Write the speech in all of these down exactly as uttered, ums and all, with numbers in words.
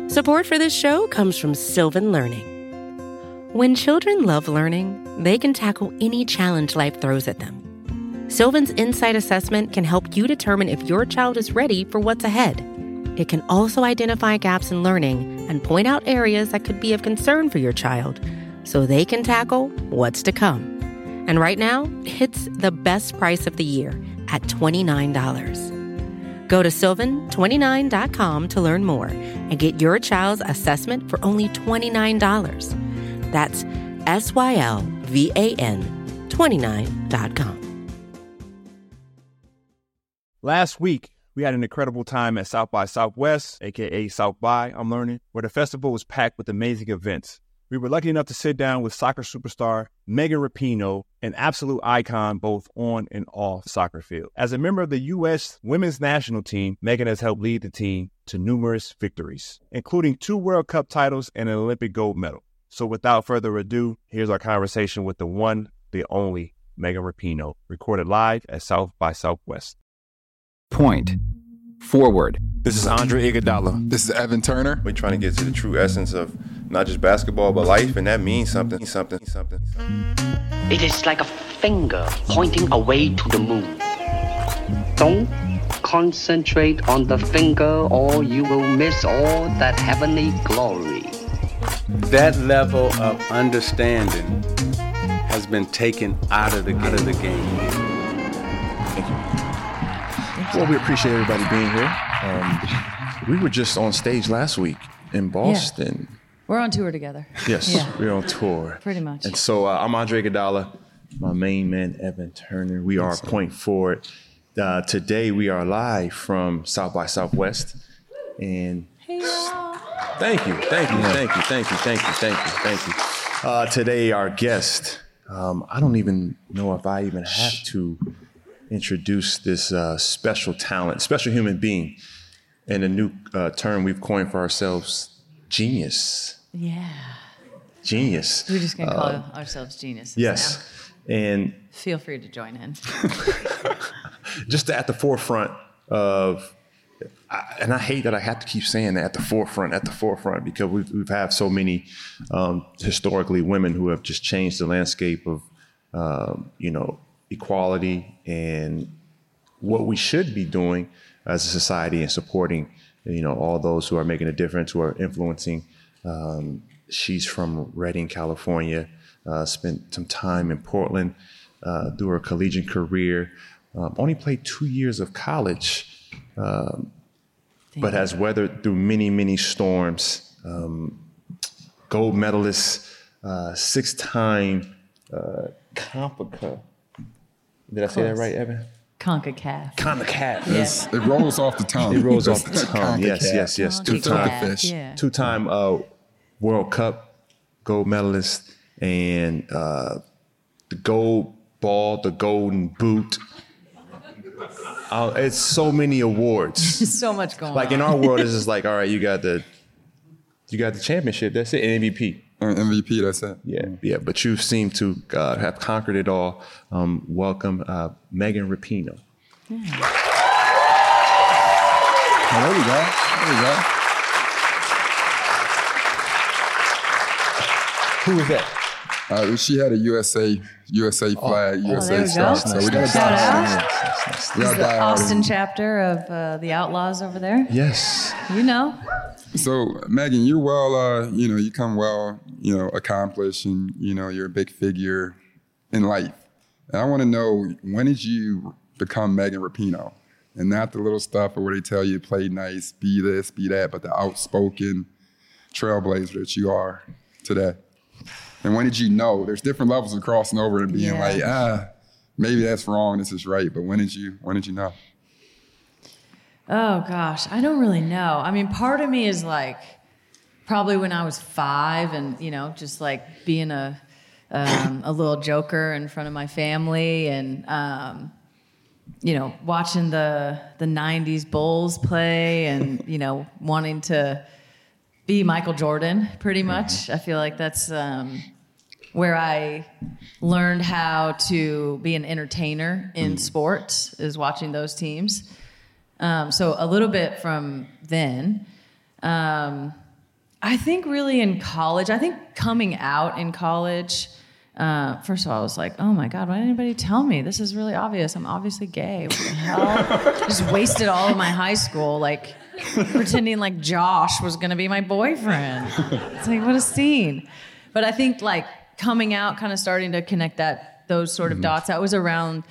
Support for this show comes from Sylvan Learning. When children love learning, they can tackle any challenge life throws at them. Sylvan's Insight Assessment can help you determine if your child is ready for what's ahead. It can also identify gaps in learning and point out areas that could be of concern for your child so they can tackle what's to come. And right now, it's the best price of the year at twenty-nine dollars. Go to sylvan twenty-nine dot com to learn more and get your child's assessment for only twenty-nine dollars. That's S Y L V A N twenty-nine dot com. Last week, we had an incredible time at South by Southwest, aka South by I'm Learning, where the festival was packed with amazing events. We were lucky enough to sit down with soccer superstar Megan Rapinoe, an absolute icon both on and off the soccer field. As a member of the U S women's national team, Megan has helped lead the team to numerous victories, including two World Cup titles and an Olympic gold medal. So without further ado, here's our conversation with the one, the only Megan Rapinoe, recorded live at South by Southwest. Point. Forward. This is Andre Iguodala. This is Evan Turner. We're trying to get to the true essence of not just basketball, but life, and that means something, something, something. It is like a finger pointing away to the moon. Don't concentrate on the finger or you will miss all that heavenly glory. That level of understanding has been taken out of the, out of the game. Thank you. Well, we appreciate everybody being here. Um, we were just on stage last week in Boston. Yeah. We're on tour together. Yes, yeah. we're on tour. Pretty much. And so uh, I'm Andre Iguodala, my main man, Evan Turner. We are Point Forward. Uh, today we are live from South by Southwest. And hey, thank you, thank you, thank you, thank you, thank you, thank you, thank you. Uh, today our guest, um, I don't even know if I even have to introduce this uh, special talent, special human being, and a new uh, term we've coined for ourselves, genius. Yeah. Genius. We're just going to call uh, ourselves geniuses. Yes. Now. And feel free to join in. Just at the forefront of, and I hate that I have to keep saying that, at the forefront, at the forefront, because we've, we've had so many um, historically women who have just changed the landscape of, um, you know, equality and what we should be doing as a society and supporting, you know, all those who are making a difference, who are influencing. Um, she's from Redding, California, uh, spent some time in Portland uh, through her collegiate career, um, only played two years of college, um, but has weathered through many, many storms. Um, gold medalist, uh, six-time uh, CONCACAF. Did I say that right, Evan? CONCACAF. CONCACAF. Yes. It rolls off the tongue. It rolls off the tongue. Yes, yes, yes. Two-time, yeah. two-time uh, World Cup gold medalist, and uh, the gold ball, the golden boot. Uh, it's so many awards. So much going like on. in our world, it's just like, all right, you got the, you got the championship. That's it. And M V P. M V P, that's it. Yeah, yeah. But you seem to uh, have conquered it all. Um, welcome, uh, Megan Rapinoe. Yeah. Oh, there we go. There we go. Who was that? Uh, she had a U S A U S A flag, oh, U S A there we star. go. So we got to Shout out. die. This is the Austin chapter of uh, the Outlaws over there. Yes. You know. So, Megan, you're well, uh, you know, you come well, you know, accomplished, and, you know, you're a big figure in life. And I want to know, when did you become Megan Rapinoe? And not the little stuff where they tell you play nice, be this, be that, but the outspoken trailblazer that you are today. And when did you know? There's different levels of crossing over and being yeah. like, ah, maybe that's wrong, this is right. But when did you, when did you know? Oh, gosh, I don't really know. I mean, part of me is like probably when I was five and, you know, just like being a um, a little joker in front of my family and, um, you know, watching the the nineties Bulls play and, you know, wanting to be Michael Jordan pretty much. I feel like that's um, where I learned how to be an entertainer in sports, is watching those teams. Um, so a little bit from then. Um, I think really in college, I think coming out in college, uh, first of all, I was like, oh my God, why didn't anybody tell me? This is really obvious. I'm obviously gay. What the hell? Just wasted all of my high school, like pretending like Josh was gonna be my boyfriend. It's like, what a scene. But I think like coming out, kind of starting to connect that, those sort of mm-hmm. dots, that was around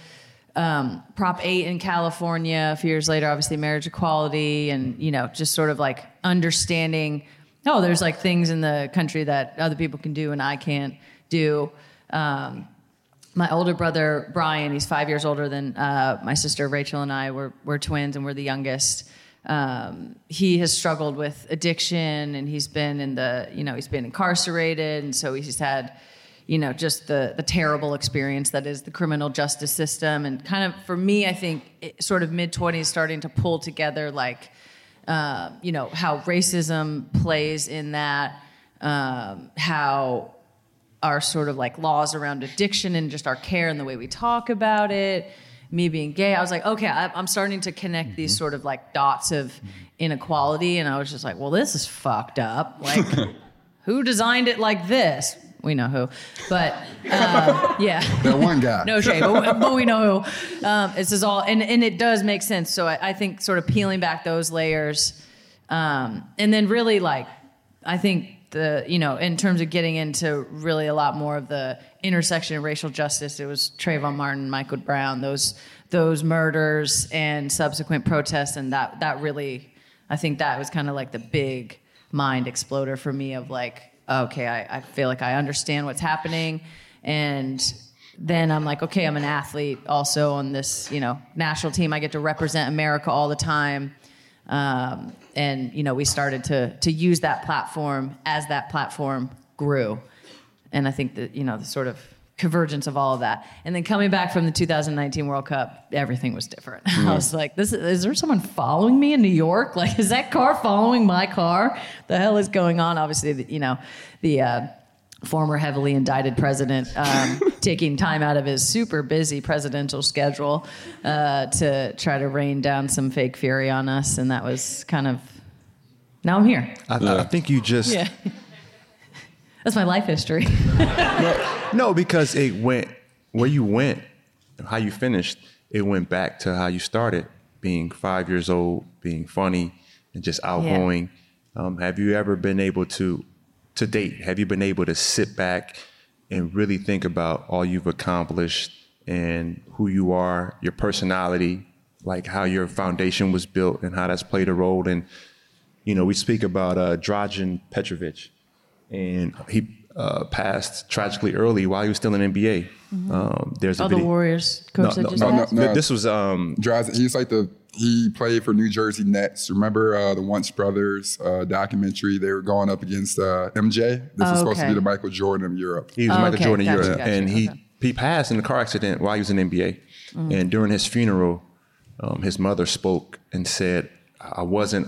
um, Prop eight in California. A few years later, obviously marriage equality, and, you know, just sort of like understanding, oh, there's like things in the country that other people can do and I can't do. Um, my older brother, Brian, he's five years older than uh, my sister Rachel and I. We're, we're twins and we're the youngest. Um, he has struggled with addiction, and he's been in the, you know, he's been incarcerated. And so he's had, you know, just the, the terrible experience that is the criminal justice system. And kind of, for me, I think it, sort of mid-twenties starting to pull together like, Uh, you know, how racism plays in that, um, how our sort of like laws around addiction and just our care and the way we talk about it, me being gay. I was like, okay, I, I'm starting to connect these sort of like dots of inequality. And I was just like, well, this is fucked up. Like, who designed it like this? We know who, but uh, yeah. That one guy. No shade, but, but we know who. Um, this is all, and, and it does make sense. So I, I think sort of peeling back those layers, um, and then really like, I think the, you know, in terms of getting into really a lot more of the intersection of racial justice, it was Trayvon Martin, Michael Brown, those those murders and subsequent protests, and that that really, I think that was kind of like the big mind exploder for me of like, okay, I, I feel like I understand what's happening. And then I'm like, okay, I'm an athlete also on this, you know, national team. I get to represent America all the time. Um, and, you know, we started to to use that platform as that platform grew. And I think that, you know, the sort of convergence of all of that. And then coming back from the two thousand nineteen World Cup, everything was different. Mm-hmm. I was like, "This is, is there someone following me in New York? Like, is that car following my car? The hell is going on?" Obviously, the, you know, the uh, former heavily indicted president um, taking time out of his super busy presidential schedule uh, to try to rain down some fake fury on us. And that was kind of, now I'm here. I, I think you just... Yeah. That's my life history. no, no, because it went, where you went, how you finished, it went back to how you started, being five years old, being funny, and just outgoing. Yeah. Um, have you ever been able to, to date, have you been able to sit back and really think about all you've accomplished and who you are, your personality, like how your foundation was built and how that's played a role? And, you know, we speak about uh, Dragan Petrovic. And he uh, passed tragically early while he was still in N B A. Mm-hmm. Um, there's a oh, video. the Warriors coach no, that just no, passed? no, no. This was um, Dragan. He's like the he played for New Jersey Nets. Remember uh, the Once Brothers uh, documentary? They were going up against uh, M J. This oh, was supposed okay. to be the Michael Jordan of Europe. He was oh, Michael okay. Jordan of gotcha, Europe, gotcha. and he okay. he passed in a car accident while he was in N B A. Mm-hmm. And during his funeral, um, his mother spoke and said, "I wasn't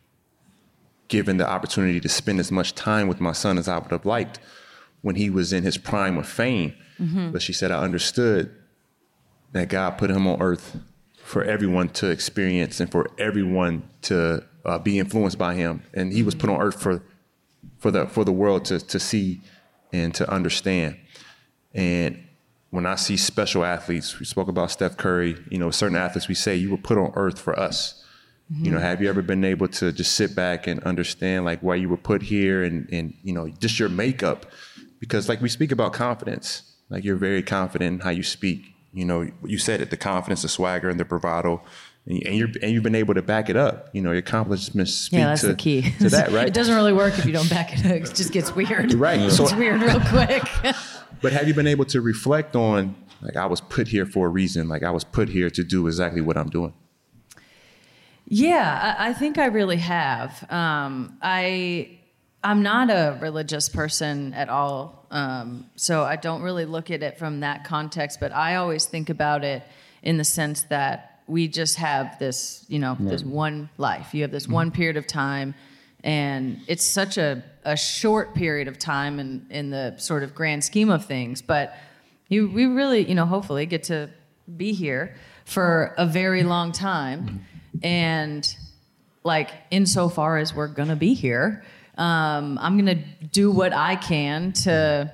given the opportunity to spend as much time with my son as I would have liked when he was in his prime of fame." Mm-hmm. But she said, "I understood that God put him on earth for everyone to experience and for everyone to uh, be influenced by him. And he was put on earth for for the for the world to to see and to understand." And when I see special athletes, we spoke about Steph Curry, you know, certain athletes, we say, you were put on earth for us. Mm-hmm. You know, have you ever been able to just sit back and understand like why you were put here and, and, you know, just your makeup? Because like we speak about confidence, like you're very confident in how you speak. You know, you said it, the confidence, the swagger, and the bravado, and, and you're and you've been able to back it up. You know, your accomplishments speak yeah, that's to, the key. to that, right? It doesn't really work if you don't back it up. It just gets weird. Right. It's So, weird real quick. but have you been able to reflect on, like, I was put here for a reason, like I was put here to do exactly what I'm doing? Yeah, I, I think I really have. Um, I, I'm not a religious person at all, um, so I don't really look at it from that context, but I always think about it in the sense that we just have this, you know, yeah. this one life. You have this mm-hmm. one period of time, and it's such a, a short period of time in, in the sort of grand scheme of things, but you, we really, you know, hopefully get to be here for a very long time. Mm-hmm. And like, insofar as we're going to be here, um, I'm going to do what I can to,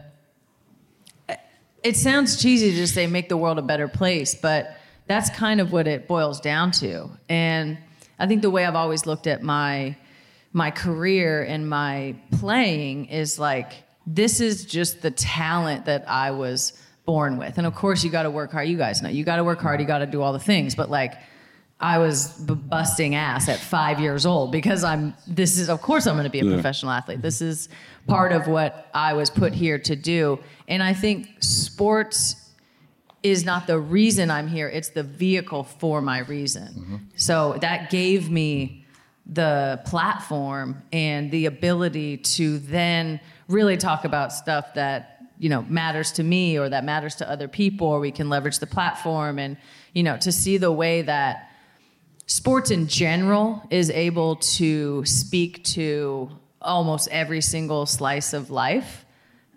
it sounds cheesy to just say make the world a better place, but that's kind of what it boils down to. And I think the way I've always looked at my my career and my playing is like, this is just the talent that I was born with. And of course, you got to work hard. You guys know, you got to work hard. You got to do all the things. But like, I was b- busting ass at five years old because I'm, this is, of course, I'm going to be a yeah. professional athlete. This is part of what I was put here to do. And I think sports is not the reason I'm here. It's the vehicle for my reason. Mm-hmm. So that gave me the platform and the ability to then really talk about stuff that, you know, matters to me or that matters to other people, or we can leverage the platform and, you know, to see the way that sports in general is able to speak to almost every single slice of life,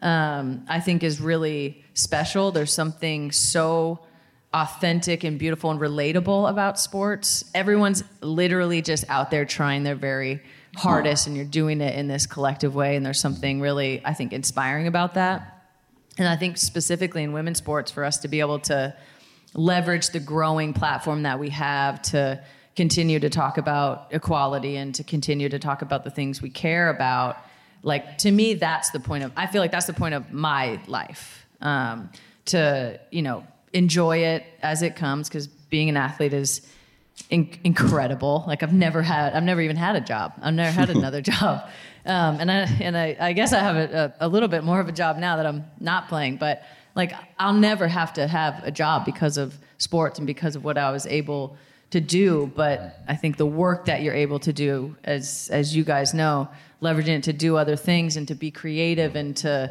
um, I think is really special. There's something so authentic and beautiful and relatable about sports. Everyone's literally just out there trying their very hardest, and you're doing it in this collective way. And there's something really, I think, inspiring about that. And I think specifically in women's sports, for us to be able to leverage the growing platform that we have to continue to talk about equality and to continue to talk about the things we care about, like, to me, that's the point of, I feel like that's the point of my life, um, to, you know, enjoy it as it comes, because being an athlete is in- incredible. Like, I've never had, I've never even had a job. I've never had another job. Um, and I, and I, I guess I have a, a, a little bit more of a job now that I'm not playing, but like, I'll never have to have a job because of sports and because of what I was able to do. But I think the work that you're able to do, as, as you guys know, leveraging it to do other things and to be creative and to,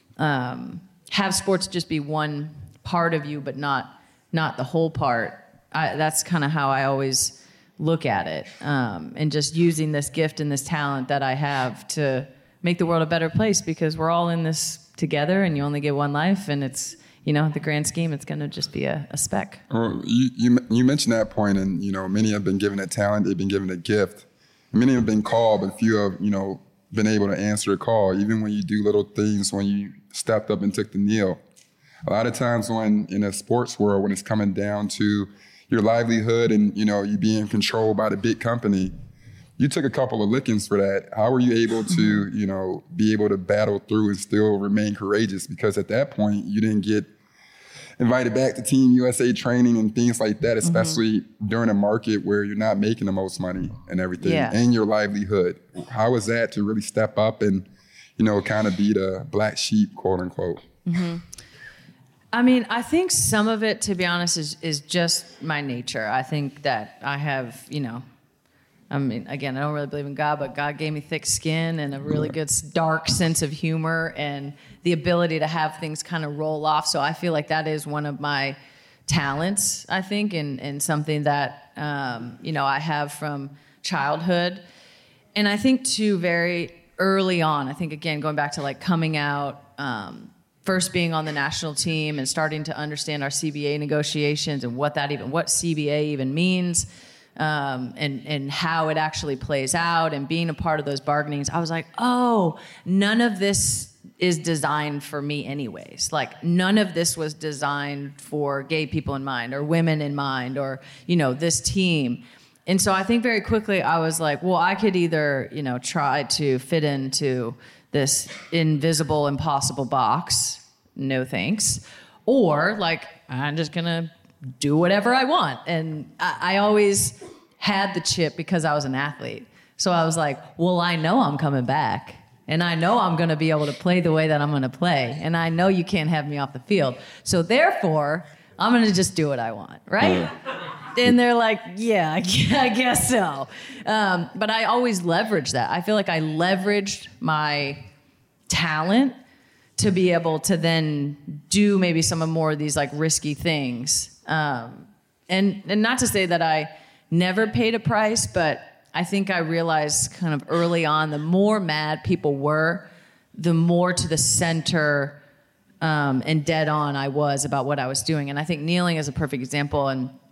um, have sports just be one part of you, but not not the whole part. I, that's kind of how I always look at it, um, and just using this gift and this talent that I have to make the world a better place, because we're all in this together, and you only get one life, and it's, you know, the grand scheme, it's going to just be a, a speck. Well, you, you you mentioned that point, and you know, many have been given a talent, they've been given a gift. Many have been called, but few have, you know, been able to answer a call. Even when you do little things, when you stepped up and took the kneel. A lot of times when in a sports world, when it's coming down to your livelihood and, you know, you being controlled by the big company, you took a couple of lickings for that. How were you able to, you know, be able to battle through and still remain courageous? Because at that point, you didn't get invited back to Team U S A training and things like that, especially mm-hmm. during a market where you're not making the most money and everything, yeah. and your livelihood. How was that to really step up and, you know, kind of be the black sheep, quote unquote? Mm-hmm. I mean, I think some of it, to be honest, is, is just my nature. I think that I have, you know, I mean, again, I don't really believe in God, but God gave me thick skin and a really good dark sense of humor and the ability to have things kind of roll off. So I feel like that is one of my talents, I think, and, and something that, um, you know, I have from childhood. And I think, too, very early on, I think, again, going back to like coming out, um, first being on the national team and starting to understand our C B A negotiations and what that even, what C B A even means, um, and, and how it actually plays out, and being a part of those bargainings, I was like, oh, none of this is designed for me anyways. Like, none of this was designed for gay people in mind or women in mind or, you know, this team. And so I think very quickly I was like, well, I could either, you know, try to fit into this invisible, impossible box, no thanks, or like, I'm just gonna do whatever I want. And I, I always had the chip because I was an athlete. So I was like, well, I know I'm coming back, and I know I'm gonna be able to play the way that I'm gonna play, and I know you can't have me off the field. So therefore, I'm gonna just do what I want, right? Yeah. And they're like, yeah, I guess so. Um, but I always leveraged that. I feel like I leveraged my talent to be able to then do maybe some of more of these like risky things. Um, and, and not to say that I never paid a price, but I think I realized kind of early on, the more mad people were, the more to the center um, and dead on I was about what I was doing. And I think kneeling is a perfect example. And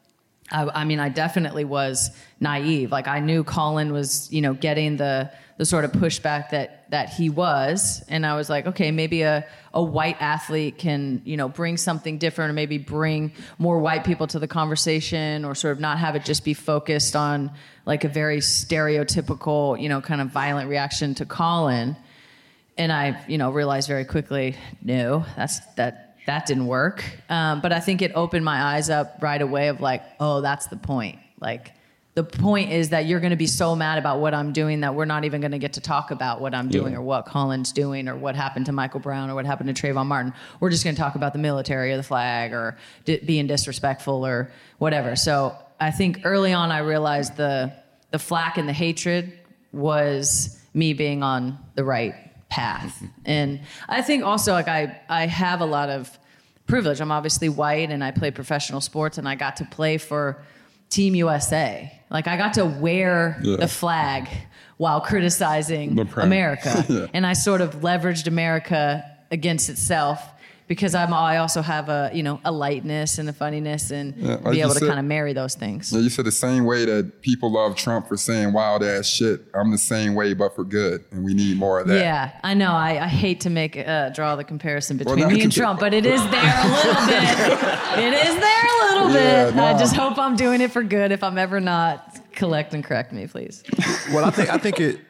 I, I mean, I definitely was naive. Like I knew Colin was, you know, getting the the sort of pushback that that he was, and I was like, okay, maybe a a white athlete can, you know, bring something different, or maybe bring more white people to the conversation, or sort of not have it just be focused on like a very stereotypical, you know, kind of violent reaction to Colin. And I, you know, realized very quickly, no, that's that. That didn't work. Um, but I think it opened my eyes up right away of like, oh, that's the point. Like, the point is that you're going to be so mad about what I'm doing that we're not even going to get to talk about what I'm doing yeah. or what Colin's doing or what happened to Michael Brown or what happened to Trayvon Martin. We're just going to talk about the military or the flag or di- being disrespectful or whatever. So I think early on I realized the the flack and the hatred was me being on the right path. And I think also like I, I have a lot of privilege. I'm obviously white and I play professional sports and I got to play for Team U S A. Like I got to wear yeah. the flag while criticizing America. yeah. And I sort of leveraged America against itself because I'm, I also have a, you know, a lightness and a funniness and yeah, like be able to said, kind of marry those things. Yeah, you said the same way that people love Trump for saying wild ass shit. I'm the same way, but for good. And we need more of that. Yeah, I know. I, I hate to make, uh, draw the comparison between well, me and Trump, but it is there a little bit. It is there a little yeah, bit. No. I just hope I'm doing it for good. If I'm ever not, collect and correct me, please. Well, I think, I think it,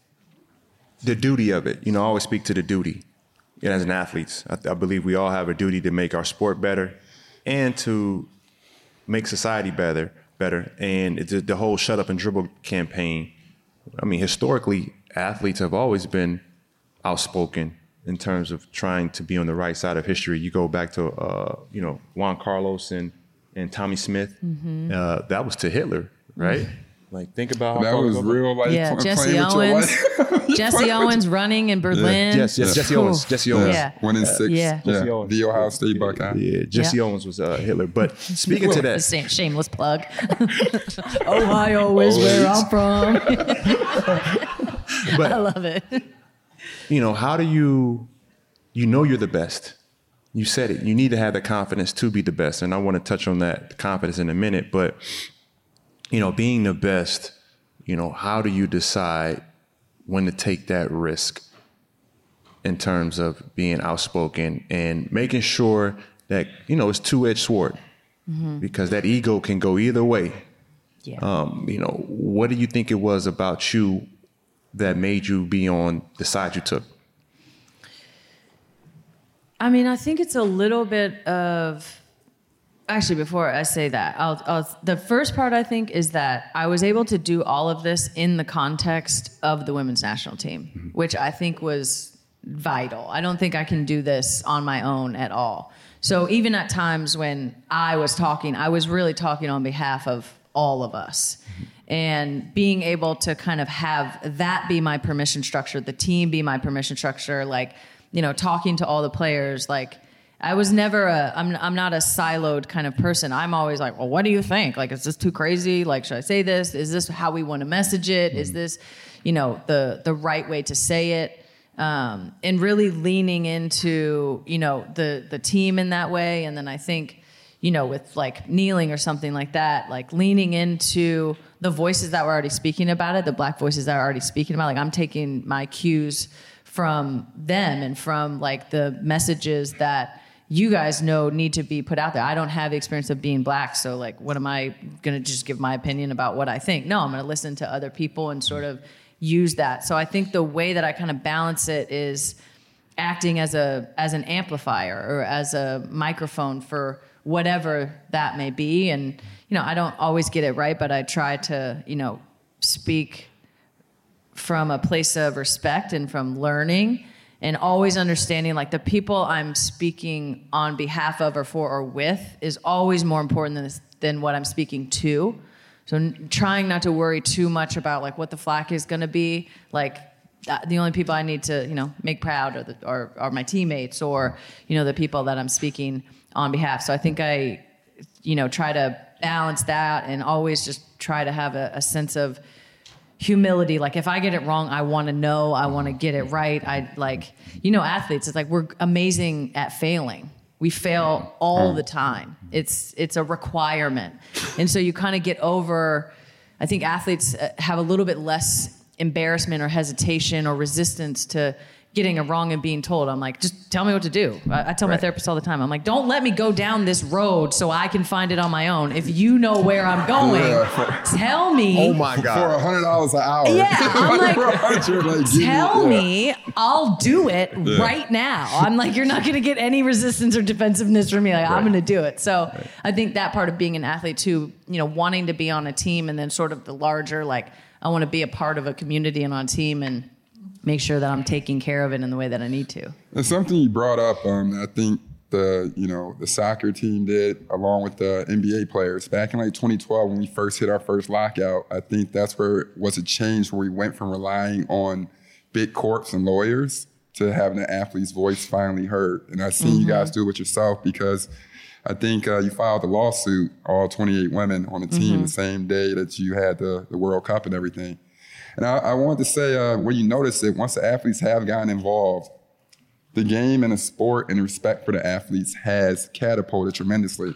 the duty of it, you know, I always speak to the duty. And as an athlete, I, I believe we all have a duty to make our sport better and to make society better. Better, and it's the whole "shut up and dribble" campaign. I mean, historically, athletes have always been outspoken in terms of trying to be on the right side of history. You go back to, uh, you know, Juan Carlos and and Tommy Smith. Mm-hmm. Uh, that was to Hitler, right? Mm-hmm. Like, think about how that was real life. Yeah, pl- Jesse Owens. Jesse Owens running in Berlin. Yeah. Yes, yes, Jesse Owens. Jesse Owens. Yeah. One in six. Uh, yeah. yeah. yeah. The Ohio State Buckeye. Yeah, Jesse yeah. Owens was uh, Hitler. But speaking to that. Same shameless plug. Ohio is where I'm from. But, I love it. You know, how do you, you know you're the best. You said it. You need to have the confidence to be the best. And I want to touch on that confidence in a minute. But you know, being the best, you know, how do you decide when to take that risk in terms of being outspoken and making sure that, you know, it's two-edged sword mm-hmm. because that ego can go either way. Yeah. Um, you know, what do you think it was about you that made you be on the side you took? I mean, I think it's a little bit of... Actually, before I say that, I'll, I'll, the first part I think is that I was able to do all of this in the context of the women's national team, mm-hmm. which I think was vital. I don't think I can do this on my own at all. So even at times when I was talking, I was really talking on behalf of all of us. Mm-hmm. And being able to kind of have that be my permission structure, the team be my permission structure, like, you know, talking to all the players, like, I was never a, I'm, I'm not a siloed kind of person. I'm always like, well, what do you think? Like, is this too crazy? Like, should I say this? Is this how we want to message it? Mm-hmm. Is this, you know, the, the right way to say it? Um, and really leaning into, you know, the, the team in that way. And then I think, you know, with like kneeling or something like that, like leaning into the voices that were already speaking about it, the Black voices that are already speaking about it. Like, I'm taking my cues from them and from like the messages that you guys know need to be put out there. I don't have the experience of being Black, so like, what am I gonna just give my opinion about what I think? No, I'm gonna listen to other people and sort of use that. So I think the way that I kind of balance it is acting as a as an amplifier or as a microphone for whatever that may be. And you know, I don't always get it right, but I try to, you know, speak from a place of respect and from learning. And always understanding, like, the people I'm speaking on behalf of or for or with is always more important than, this, than what I'm speaking to. So n- trying not to worry too much about, like, what the flack is going to be. Like, uh, the only people I need to, you know, make proud are, the, are, are my teammates or, you know, the people that I'm speaking on behalf. So I think I, you know, try to balance that and always just try to have a, a sense of humility. Like, if I get it wrong, I want to know, I want to get it right. I like, you know, athletes, it's like, we're amazing at failing. We fail all the time. It's it's a requirement. And so you kind of get over, I think athletes have a little bit less embarrassment or hesitation or resistance to getting it wrong and being told. I'm like, just tell me what to do. I, I tell right. my therapist all the time. I'm like, don't let me go down this road so I can find it on my own. If you know where I'm going, yeah. tell me. Oh my God. For one hundred dollars an hour. Yeah, I'm like, like tell me, yeah. I'll do it yeah. right now. I'm like, you're not going to get any resistance or defensiveness from me. Like, right. I'm going to do it. So right. I think that part of being an athlete too, you know, wanting to be on a team and then sort of the larger, like, I want to be a part of a community and on a team and make sure that I'm taking care of it in the way that I need to. It's something you brought up. Um, I think the you know the soccer team did, along with the N B A players, back in like twenty twelve when we first hit our first lockout. I think that's where it was a change where we went from relying on big corps and lawyers to having the athlete's voice finally heard. And I've seen mm-hmm. you guys do it with yourself because I think uh, you filed a lawsuit, all twenty-eight women on the team, mm-hmm. the same day that you had the, the World Cup and everything. And I, I wanted to say, uh, when you notice it, once the athletes have gotten involved, the game and the sport and respect for the athletes has catapulted tremendously.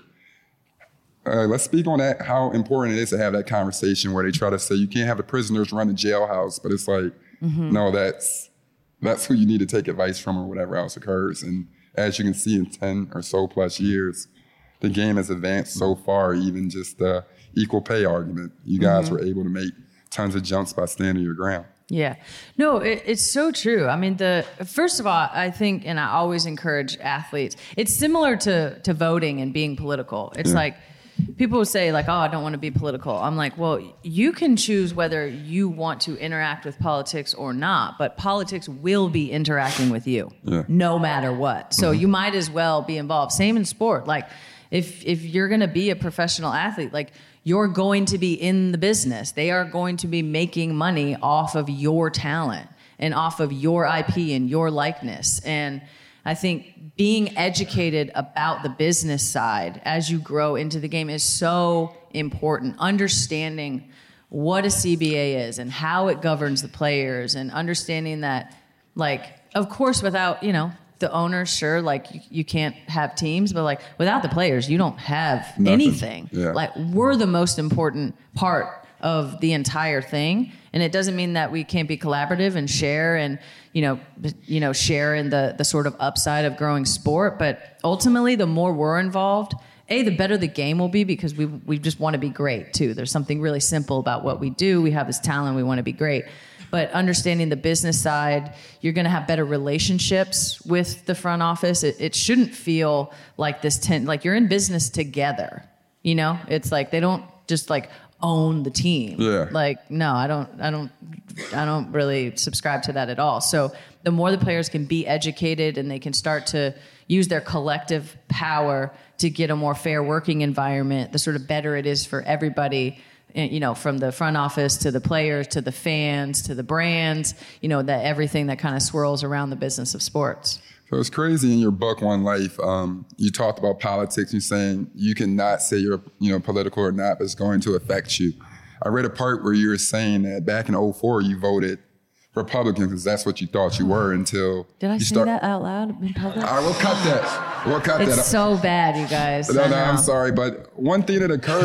Uh, let's speak on that, how important it is to have that conversation where they try to say you can't have the prisoners run the jailhouse, but it's like, mm-hmm. no, that's that's who you need to take advice from or whatever else occurs. And as you can see in ten or so plus years, the game has advanced so far, even just the equal pay argument. You guys mm-hmm. were able to make tons of jumps by standing your ground. Yeah. No, it, it's so true. I mean, the first of all, I think, and I always encourage athletes, it's similar to to voting and being political. It's yeah. like, people will say like, oh, I don't want to be political. I'm like, well, you can choose whether you want to interact with politics or not, but politics will be interacting with you yeah. no matter what. So mm-hmm. you might as well be involved. Same in sport. Like, if if you're going to be a professional athlete, like, you're going to be in the business. They are going to be making money off of your talent and off of your I P and your likeness. And I think being educated about the business side as you grow into the game is so important. Understanding what a C B A is and how it governs the players, and understanding that, like, of course, without, you know, the owners, sure, like you, you can't have teams, but like without the players, you don't have Nothing. anything. Yeah. Like, we're the most important part of the entire thing. And it doesn't mean that we can't be collaborative and share and, you know, you know, share in the, the sort of upside of growing sport. But ultimately, the more we're involved, A, the better the game will be, because we we just want to be great too. There's something really simple about what we do. We have this talent, we want to be great. But understanding the business side, you're going to have better relationships with the front office. It, it shouldn't feel like this, ten, like you're in business together. You know, it's like they don't just like own the team. Yeah. Like, no, I don't, I don't, I don't really subscribe to that at all. So the more the players can be educated and they can start to use their collective power to get a more fair working environment, the sort of better it is for everybody. You know, from the front office to the players to the fans to the brands, you know, that everything that kind of swirls around the business of sports. So it's crazy in your book, One Life, um, you talked about politics. You're saying you cannot say you're, you know, political or not, but it's going to affect you. I read a part where you were saying that back in oh four, you voted Republican because that's what you thought you were until Did I you say start- that out loud in public? I will cut that. We'll cut it's that. It's so bad, you guys. No, no, I'm sorry, but one thing that occurred.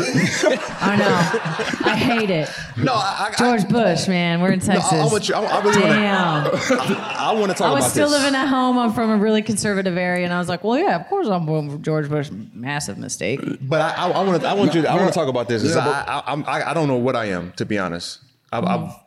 I know. I hate it. No, I, I, George Bush, man. We're in Texas. No, I, I, want you, I, I really Damn. Wanna, I, I want to talk about this. I was still this. living at home. I'm from a really conservative area, and I was like, well, yeah, of course I'm voting for George Bush. Massive mistake. But I, I, I want to. I want no, you. To, I no, want to talk about this. Yeah, I, I, I, I don't know what I am, to be honest. I've. Mm. I've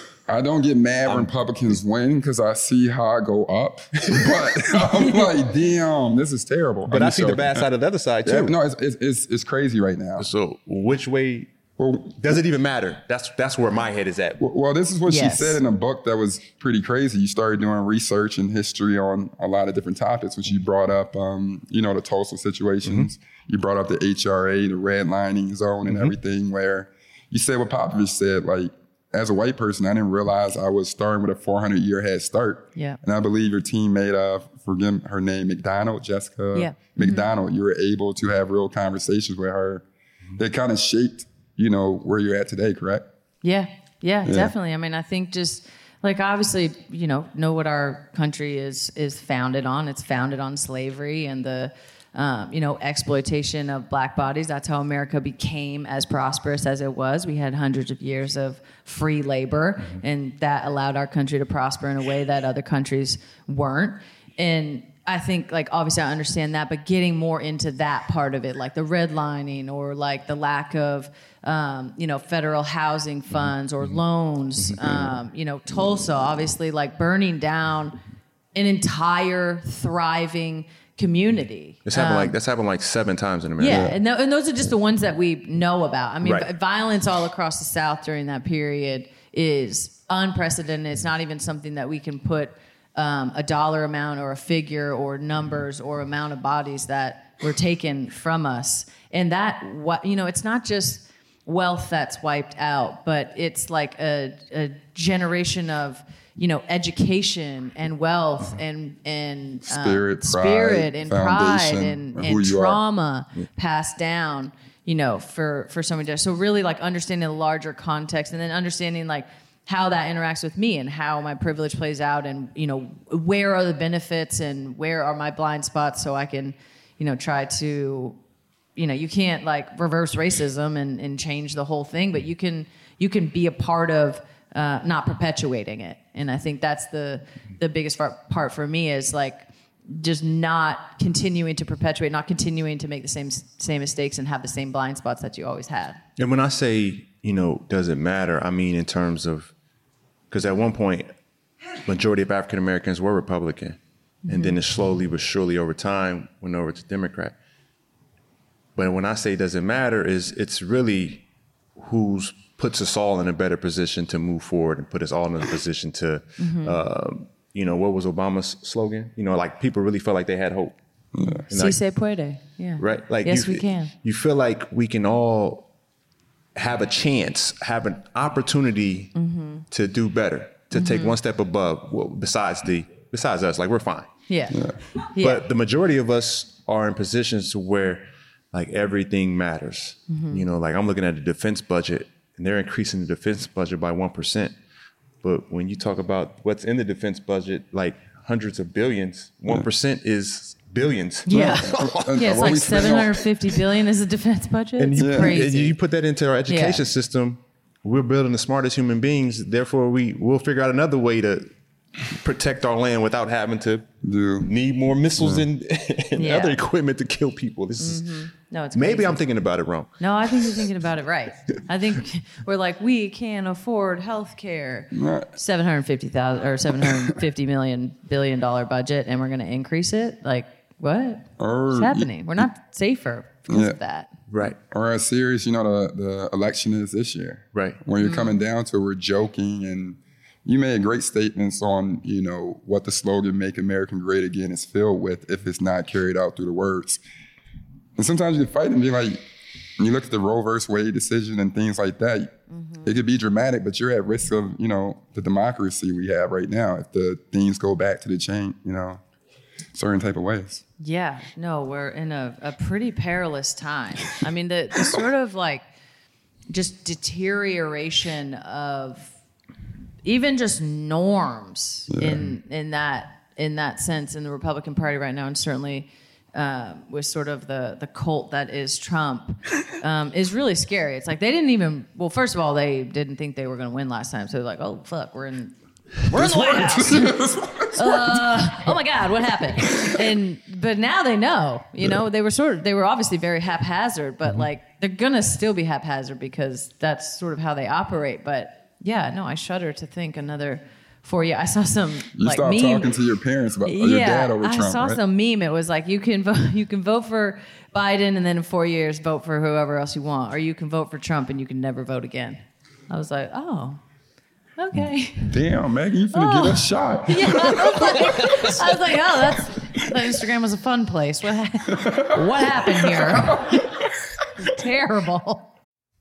I don't get mad when Republicans win because I see how I go up. But I'm like, damn, this is terrible. But I, mean, I see so, the bad side of the other side too. Yeah, no, it's, it's it's it's crazy right now. So which way? Well, does it even matter? That's that's where my head is at. Well, well this is what yes. she said in a book that was pretty crazy. You started doing research and history on a lot of different topics, which you brought up, um, you know, the Tulsa situations. Mm-hmm. You brought up the H R A, the redlining zone and mm-hmm. everything, where you said what Popovich said, like, as a white person, I didn't realize I was starting with a four hundred year head start. Yeah. And I believe your teammate, uh, forget her name, McDonald, Jessica yeah. McDonald, mm-hmm. you were able to have real conversations with her that kind of shaped, you know, where you're at today, correct? Yeah. yeah, yeah, definitely. I mean, I think just like, obviously, you know, know what our country is is founded on. It's founded on slavery and the um, you know, exploitation of black bodies. That's how America became as prosperous as it was. We had hundreds of years of free labor, mm-hmm. and that allowed our country to prosper in a way that other countries weren't. And I think, like, obviously I understand that, but getting more into that part of it, like the redlining or like the lack of, um, you know, federal housing funds or loans, um, you know, Tulsa, obviously, like burning down an entire thriving community. It's happened um, like that's happened like seven times in America. Yeah, and, th- and those are just the ones that we know about. I mean, Right. violence all across the South during that period is unprecedented. It's not even something that we can put um, a dollar amount or a figure or numbers or amount of bodies that were taken from us. And that, what you know, it's not just wealth that's wiped out, but it's like a, a generation of, you know, education and wealth and and uh, Spirit, pride, spirit and pride foundation and, of who and you are. trauma passed down, you know, for for so many. So really, like understanding the larger context, and then understanding like how that interacts with me and how my privilege plays out, and you know, where are the benefits and where are my blind spots, so I can, you know, try to, you know, you can't like reverse racism and, and change the whole thing, but you can you can be a part of uh, not perpetuating it. And I think that's the the biggest part, part for me is like just not continuing to perpetuate, not continuing to make the same same mistakes and have the same blind spots that you always had. And when I say, you know, does it matter, I mean in terms of, because at one point, majority of African Americans were Republican, mm-hmm. and then it slowly but surely over time went over to Democrat. But when I say does it matter, is it's really who's puts us all in a better position to move forward and put us all in a position to, mm-hmm. uh, you know, what was Obama's slogan? You know, like people really felt like they had hope. Yeah. Si like, se puede. Yeah. Right? Like yes, you, we can. You feel like we can all have a chance, have an opportunity mm-hmm. to do better, to mm-hmm. take one step above. Well, besides the besides us, like we're fine. Yeah. Yeah. yeah. But the majority of us are in positions to where like everything matters. Mm-hmm. You know, like I'm looking at the defense budget and they're increasing the defense budget by one percent. But when you talk about what's in the defense budget, like hundreds of billions, one percent yeah. is billions. Yeah. yeah, it's like seven hundred fifty billion is the defense budget. And you, it's crazy. And you put that into our education yeah. system, we're building the smartest human beings. Therefore, we will figure out another way to protect our land without having to Do. need more missiles Yeah. and, and Yeah. other equipment to kill people. This mm-hmm. is no, it's maybe crazy. I'm thinking about it wrong. No, I think you're thinking about it right. I think we're like, we can afford health care. Right. seven hundred fifty thousand or seven hundred fifty million billion dollar budget, and we're going to increase it. Like, what? Or, What's happening? We're not safer because Yeah. of that. Right. Or as serious, you know, the, the election is this year. Right. When you're Mm-hmm. coming down to it, we're joking, and you made great statements on, you know, what the slogan "Make America Great Again" is filled with if it's not carried out through the words. And sometimes you fight and be like, you look at the Roe versus Wade decision and things like that, mm-hmm. it could be dramatic, but you're at risk of, you know, the democracy we have right now if the things go back to the chain, you know, certain type of ways. Yeah, no, we're in a, a pretty perilous time. I mean, the, the sort of like just deterioration of even just norms Yeah. in in that in that sense in the Republican Party right now, and certainly uh, with sort of the the cult that is Trump, um, is really scary. It's like they didn't even well, first of all, they didn't think they were going to win last time, so they're like, oh fuck, we're in. We're in the White House. uh, oh my God, what happened? And but now they know. You know, they were sort of they were obviously very haphazard, but like they're gonna still be haphazard because that's sort of how they operate. But yeah, no, I shudder to think another four years. I saw some You like start meme. talking to your parents about or yeah, your dad over I Trump, saw right? some meme. It was like you can vote, you can vote for Biden, and then in four years vote for whoever else you want, or you can vote for Trump and you can never vote again. I was like, oh. Okay. Damn, Maggie, you finna Oh. get a shot. Yeah, I was like, I was like, oh, that's the Instagram was a fun place. What, ha- what happened here? Terrible.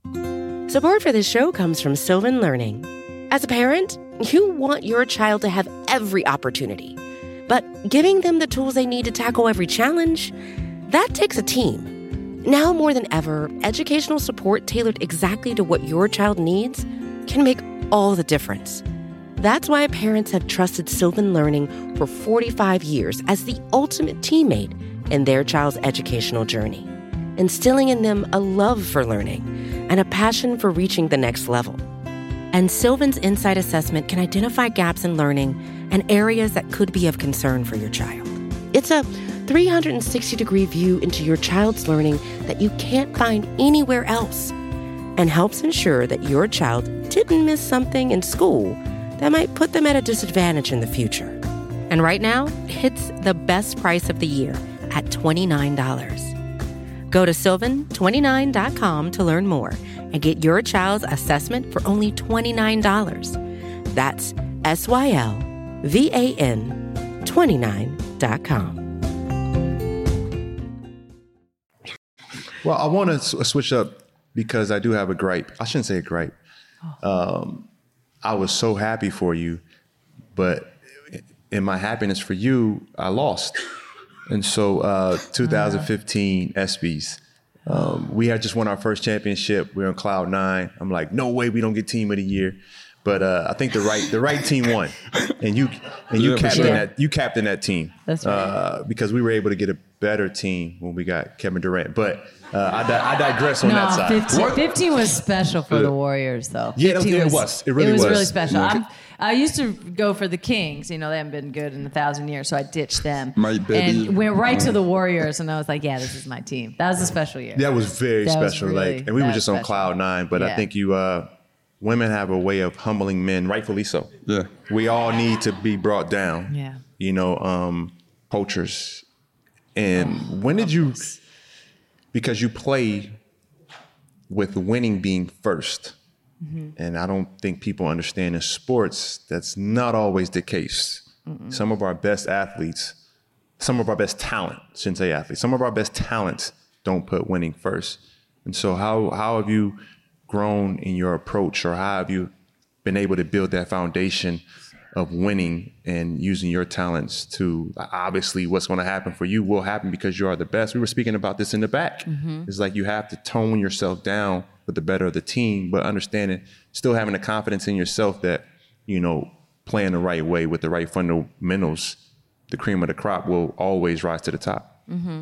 Support for this show comes from Sylvan Learning. As a parent, you want your child to have every opportunity, but giving them the tools they need to tackle every challenge, that takes a team. Now more than ever, educational support tailored exactly to what your child needs can make all the difference. That's why parents have trusted Sylvan Learning for forty-five years as the ultimate teammate in their child's educational journey, instilling in them a love for learning and a passion for reaching the next level. And Sylvan's Insight Assessment can identify gaps in learning and areas that could be of concern for your child. It's a three hundred sixty degree view into your child's learning that you can't find anywhere else, and helps ensure that your child didn't miss something in school that might put them at a disadvantage in the future. And right now, it's the best price of the year at twenty-nine dollars. Go to sylvan twenty-nine dot com to learn more and get your child's assessment for only twenty-nine dollars. That's S Y L V A N twenty-nine dot com. Well, I want to switch up because I do have a gripe. I shouldn't say a gripe. Um, I was so happy for you, but in my happiness for you, I lost. And so uh, two thousand fifteen ESPYs, um, we had just won our first championship. We were on cloud nine. I'm like, no way we don't get team of the year. But uh, I think the right the right team won, and you and you yeah, captained sure. that you captained that team. That's right. Uh, because we were able to get a better team when we got Kevin Durant. But uh, I, di- I digress on no, that side. fifteen, fifteen was special for the Warriors, though. Yeah, it was, was. It really it was. was really special. Yeah. I'm, I used to go for the Kings. You know, they haven't been good in a thousand years, so I ditched them My baby. and went right to the Warriors. And I was like, yeah, this is my team. That was a special year. That was very that special. Was really, like, and we were just special. on cloud nine. But yeah. I think you. Uh, Women have a way of humbling men, rightfully so. Yeah. We all need to be brought down. Yeah. You know, um, poachers. And oh, when did you, this. because you play with winning being first. Mm-hmm. And I don't think people understand in sports, that's not always the case. Mm-mm. Some of our best athletes, some of our best talent, shouldn't say athletes, some of our best talents don't put winning first. And so how how have you grown in your approach, or how have you been able to build that foundation of winning and using your talents to, obviously what's going to happen for you will happen because you are the best. We were speaking about this in the back. Mm-hmm. It's like you have to tone yourself down for the better of the team, but understanding, still having the confidence in yourself that, you know, playing the right way with the right fundamentals, the cream of the crop will always rise to the top. Mm-hmm.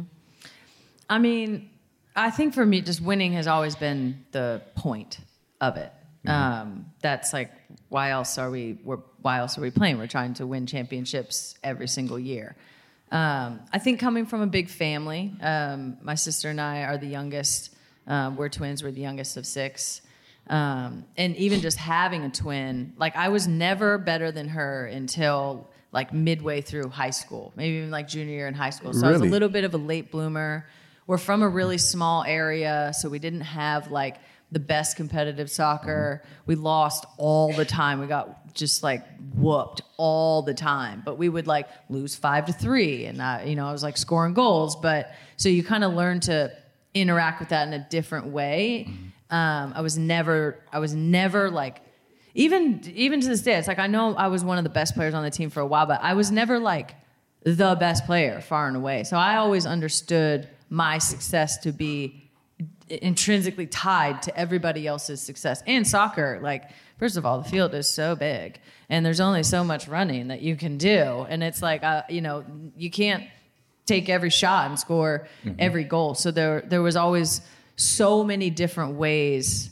I mean, I think for me, just winning has always been the point of it. Mm-hmm. Um, that's like, why else are we? We're, why else are we playing? We're trying to win championships every single year. Um, I think coming from a big family, um, my sister and I are the youngest. Um, we're twins. We're the youngest of six. Um, and even just having a twin, like I was never better than her until like midway through high school, maybe even like junior year in high school. So really? I was a little bit of a late bloomer. We're from a really small area, so we didn't have like the best competitive soccer. We lost all the time. We got just like whooped all the time. But we would like lose five to three, and I, you know, I was like scoring goals. But so you kind of learn to interact with that in a different way. Um, I was never, I was never like, even even to this day, it's like I know I was one of the best players on the team for a while, but I was never like the best player far and away. So I always understood my success to be intrinsically tied to everybody else's success. And soccer, like, first of all, the field is so big and there's only so much running that you can do. And it's like, uh, you know, you can't take every shot and score mm-hmm. every goal. So there, there was always so many different ways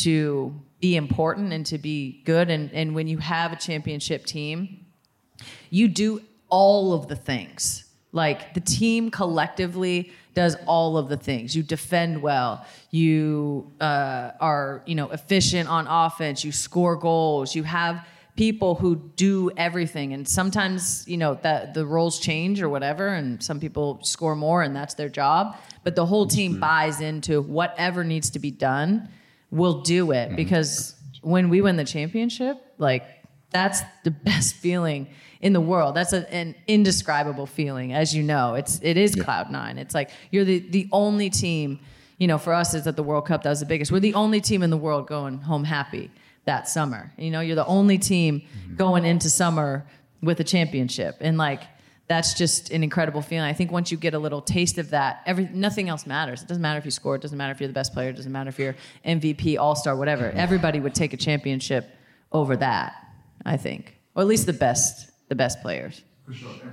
to be important and to be good. And, and when you have a championship team, you do all of the things. Like the team collectively does all of the things. You defend well. You uh, are, you know, efficient on offense. You score goals. You have people who do everything. And sometimes, you know, that the roles change or whatever, and some people score more and that's their job. But the whole team buys into whatever needs to be done. We'll do it, because when we win the championship, like that's the best feeling in the world. That's a, an indescribable feeling, as you know. It's it is yeah. cloud nine. It's like you're the the only team. You know, for us, it's at the World Cup. That was the biggest. We're the only team in the world going home happy that summer. You know, you're the only team going into summer with a championship, and like that's just an incredible feeling. I think once you get a little taste of that, every nothing else matters. It doesn't matter if you score. It doesn't matter if you're the best player. It doesn't matter if you're M V P, All Star, whatever. Everybody would take a championship over that, I think, or at least the best. The best players. For sure.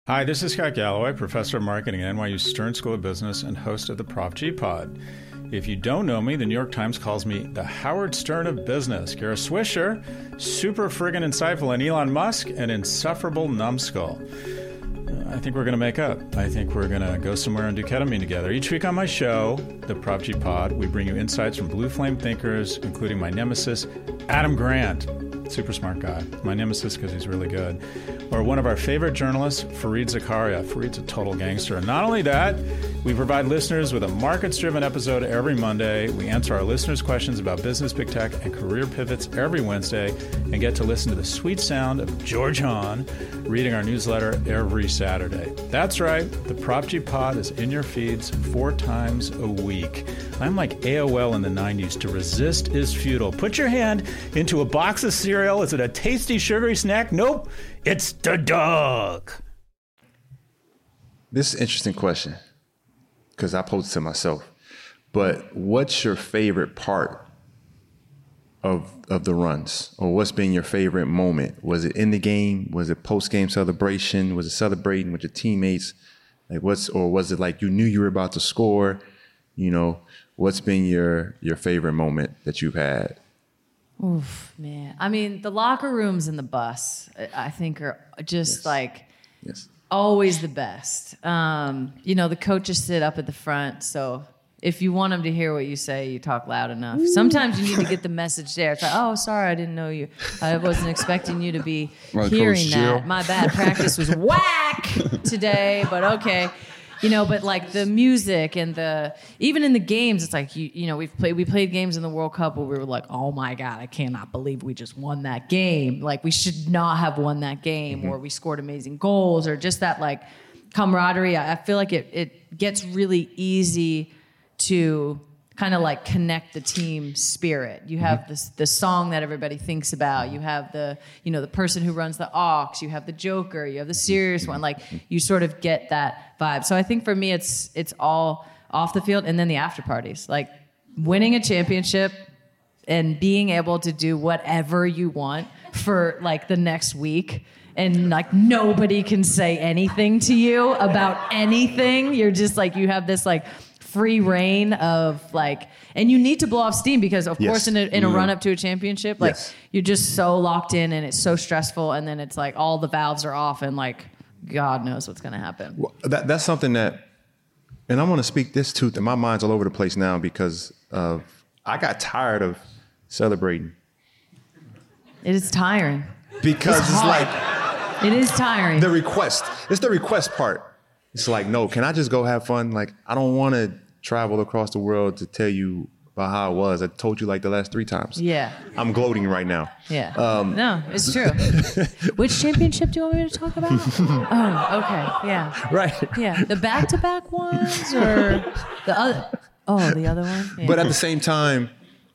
Hi, this is Scott Galloway, professor of marketing at N Y U Stern School of Business and host of the Prof G Pod. If you don't know me, the New York Times calls me the Howard Stern of business. Kara Swisher, super friggin' insightful, and Elon Musk, an insufferable numbskull. I think we're going to make up. I think we're going to go somewhere and do ketamine together. Each week on my show, the Prof G Pod, we bring you insights from blue flame thinkers, including my nemesis, Adam Grant. Super smart guy. My nemesis because he's really good. Or one of our favorite journalists, Fareed Zakaria. Fareed's a total gangster. And not only that, we provide listeners with a markets-driven episode every Monday. We answer our listeners' questions about business, big tech, and career pivots every Wednesday, and get to listen to the sweet sound of George Hahn reading our newsletter every Saturday. That's right. The Prop G Pod is in your feeds four times a week. I'm like A O L in the nineties. To resist is futile. Put your hand into a box of cereal. Is it a tasty, sugary snack? Nope. It's the dog. This is an interesting question because I posed it to myself. But what's your favorite part of of the runs? Or what's been your favorite moment? Was it in the game? Was it post-game celebration? Was it celebrating with your teammates? Like what's or was it like you knew you were about to score? You know, what's been your your favorite moment that you've had? Oof, man. I mean, the locker rooms and the bus, I think, are just yes. like yes. always the best. Um, you know, the coaches sit up at the front, so if you want them to hear what you say, you talk loud enough. Sometimes you need to get the message there. It's like, oh, sorry, I didn't know you. I wasn't expecting you to be Well, hearing Coach that. Jill. My bad. Practice was whack today, but okay. You know, but like the music and the, even in the games, it's like, you you know, we've played, we played games in the World Cup where we were like, oh my God, I cannot believe we just won that game. Like we should not have won that game, mm-hmm. or we scored amazing goals, or just that like camaraderie. I I feel like it, it gets really easy to kind of like connect the team spirit. You have this the song that everybody thinks about. You have the, you know, the person who runs the aux. You have the joker. You have the serious one. Like you sort of get that vibe. So I think for me, it's it's all off the field and then the after parties. Like winning a championship and being able to do whatever you want for like the next week. And like nobody can say anything to you about anything. You're just like, you have this like free reign of like, and you need to blow off steam because of yes. course in a, in a mm-hmm. run up to a championship, like yes. you're just so locked in and it's so stressful. And then it's like all the valves are off and like, God knows what's going to happen. Well, that, that's something that, and I want to speak this too, my mind's all over the place now because of, I got tired of celebrating. It is tiring. Because it's, it's like, it is tiring. The request, it's the request part. It's like, no, can I just go have fun? Like, I don't want to travel across the world to tell you about how it was. I told you like the last three times. Yeah. I'm gloating right now. Yeah. Um, no, it's true. Which championship do you want me to talk about? Oh, okay. Yeah. Right. Yeah. The back-to-back ones or the other? Oh, the other one? Yeah. But at the same time,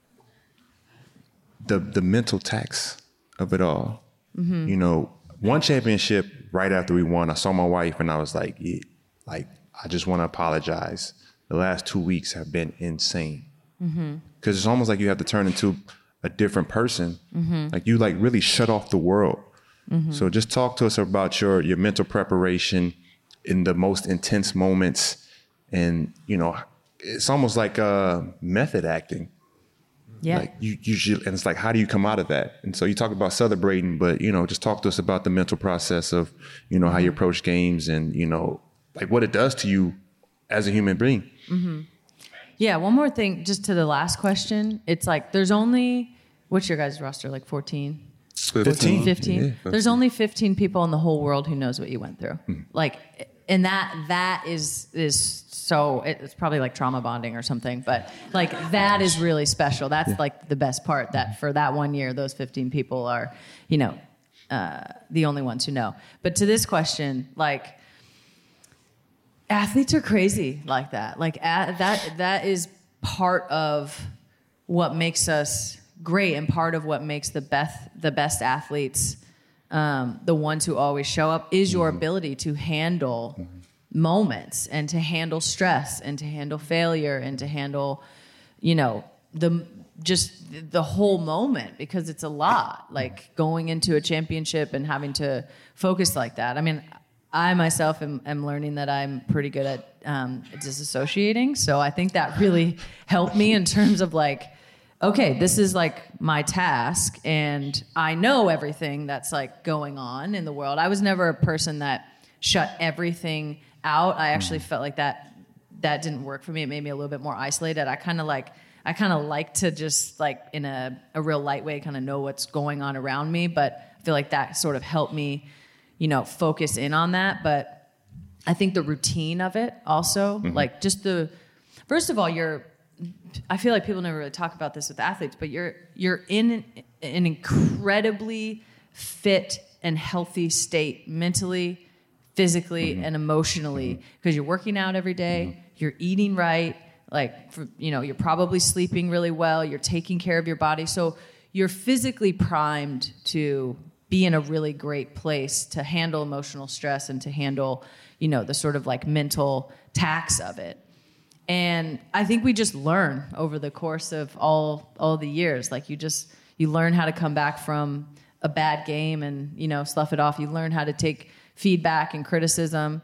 the the mental tax of it all, mm-hmm. you know, one championship right after we won, I saw my wife and I was like, yeah, like, I just want to apologize. The last two weeks have been insane. Because mm-hmm. it's almost like you have to turn into a different person. Mm-hmm. Like you like really shut off the world. Mm-hmm. So just talk to us about your, your mental preparation in the most intense moments. And, you know, it's almost like uh, method acting. Yeah. Like you usually, and it's like, how do you come out of that? And so you talk about celebrating, but, you know, just talk to us about the mental process of, you know, how you approach games and, you know, like what it does to you as a human being. Mm-hmm. Yeah. One more thing, just to the last question. It's like, there's only, what's your guys' roster? Like fourteen? fifteen. fifteen. Yeah, there's only fifteen people in the whole world who knows what you went through. Mm. Like, and that, that is, is so, it's probably like trauma bonding or something, but like that is really special. That's yeah. like the best part, that for that one year, those fifteen people are, you know, uh, the only ones who know. But to this question, like, athletes are crazy like that. Like a, that, that is part of what makes us great and part of what makes the best, the best athletes, um, the ones who always show up, is your ability to handle mm-hmm. moments and to handle stress and to handle failure and to handle, you know, the just the whole moment, because it's a lot. Like going into a championship and having to focus like that. I mean, I myself am, am learning that I'm pretty good at um, disassociating. So I think that really helped me in terms of like, okay, this is like my task and I know everything that's like going on in the world. I was never a person that shut everything out. I actually felt like that that didn't work for me. It made me a little bit more isolated. I kind of like I kind of like to just like in a, a real light way kind of know what's going on around me, but I feel like that sort of helped me, you know, focus in on that. But I think the routine of it also, mm-hmm. like just the first of all, you're I feel like people never really talk about this with athletes, but you're you're in an incredibly fit and healthy state mentally, physically, mm-hmm. and emotionally because you're working out every day, mm-hmm. you're eating right, like for, you know, you're probably sleeping really well, you're taking care of your body, so you're physically primed to be in a really great place to handle emotional stress and to handle, you know, the sort of like mental tax of it. And I think we just learn over the course of all all the years. Like you just you learn how to come back from a bad game and, you know, slough it off. You learn how to take feedback and criticism.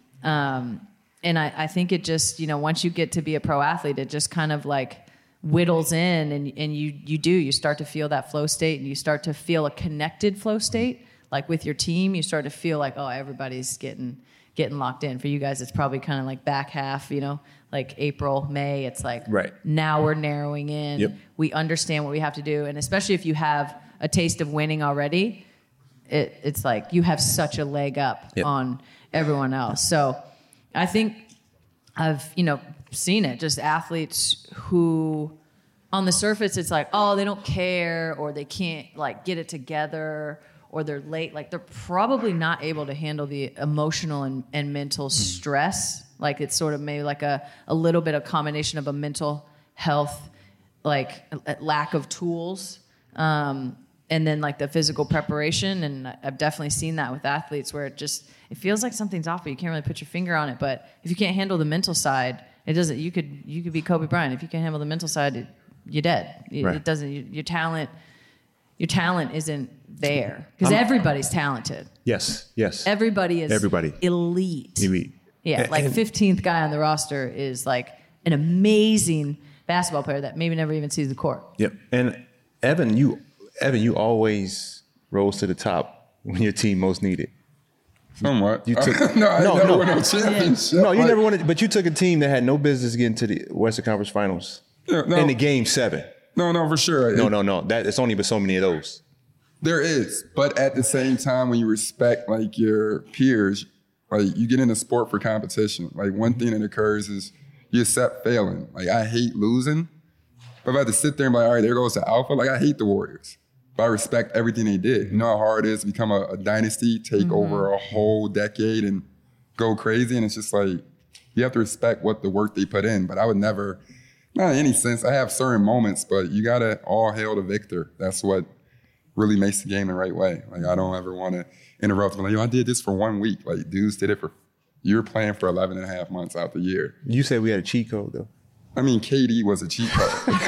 Um, and I, I think it just, you know, once you get to be a pro athlete, it just kind of like whittles in and, and you you do. You start to feel that flow state and you start to feel a connected flow state. Like with your team, you start to feel like, oh, everybody's getting getting locked in. For you guys, it's probably kind of like back half, you know, like April, May. It's like right. now we're narrowing in. Yep. We understand what we have to do. And especially if you have a taste of winning already, it, it's like you have such a leg up yep. on everyone else. So I think I've, you know, seen it, just athletes who on the surface, it's like, oh, they don't care or they can't like get it together or they're late, like they're probably not able to handle the emotional and, and mental stress. Like it's sort of maybe like a, a little bit of combination of a mental health, like a, a lack of tools, um, and then like the physical preparation. And I've definitely seen that with athletes where it just, it feels like something's off, but you can't really put your finger on it. But if you can't handle the mental side, it doesn't, you could, you could be Kobe Bryant. If you can't handle the mental side, it, you're dead. It, right. it doesn't, you, your talent, your talent isn't there because everybody's talented. Yes, yes. Everybody is Everybody. elite. Elite. Yeah, and, like and, fifteenth guy on the roster is like an amazing basketball player that maybe never even sees the court. Yep. And Evan, you Evan, you always rose to the top when your team most needed. Somewhat. You took no, I no, never no. won no championship. No, you like, never wanted, but you took a team that had no business getting to the Western Conference Finals yeah, no, in the game seven. No, no, for sure. No, it, no, no. That it's only been so many of those. There is, but at the same time, when you respect like your peers, like you get into sport for competition. Like one thing that occurs is you accept failing. Like I hate losing, but if I had to sit there and be like, all right, there goes the alpha. Like I hate the Warriors, but I respect everything they did. You know how hard it is to become a, a dynasty, take mm-hmm. over a whole decade and go crazy. And it's just like, you have to respect what the work they put in. But I would never, not in any sense, I have certain moments, but you gotta all hail the victor. That's what really makes the game the right way. Like I don't ever want to interrupt. Like, yo, I did this for one week. Like dudes did it for, you're playing for eleven and a half months out the year. You said we had a cheat code though. I mean, K D was a cheat code.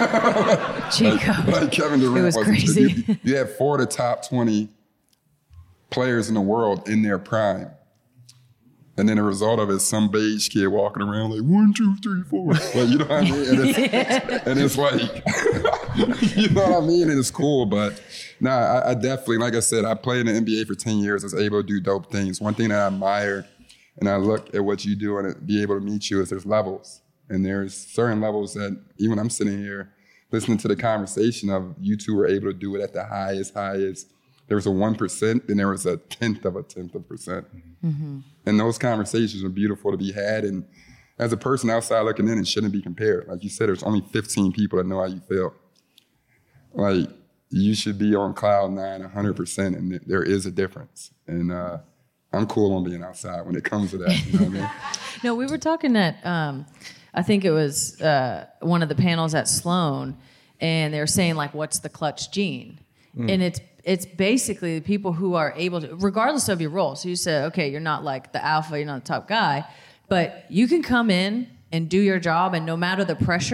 cheat like, code. Like Kevin Durant it was, was crazy. You, you had four of the top twenty players in the world in their prime. And then the result of it is some beige kid walking around like, one, two, three, four. Like, you know what I mean? And it's, yeah. and it's like, you know what I mean? And it's cool, but nah, I, I definitely, like I said, I played in the N B A for ten years. I was able to do dope things. One thing that I admire, and I look at what you do and be able to meet you is there's levels. And there's certain levels that even I'm sitting here listening to the conversation of you two were able to do it at the highest, highest. There was a one percent, then there was a tenth of a tenth of a percent. Mm-hmm. And those conversations are beautiful to be had. And as a person outside looking in, it shouldn't be compared. Like you said, there's only fifteen people that know how you feel. Like, you should be on cloud nine one hundred percent, and there is a difference. And uh, I'm cool on being outside when it comes to that, you know what I mean? No, we were talking at, um, I think it was uh, one of the panels at Sloan, and they were saying, like, what's the clutch gene? Mm. And it's it's basically the people who are able to, regardless of your role. So you said, okay, you're not like the alpha, you're not the top guy, but you can come in and do your job, and no matter the pressure,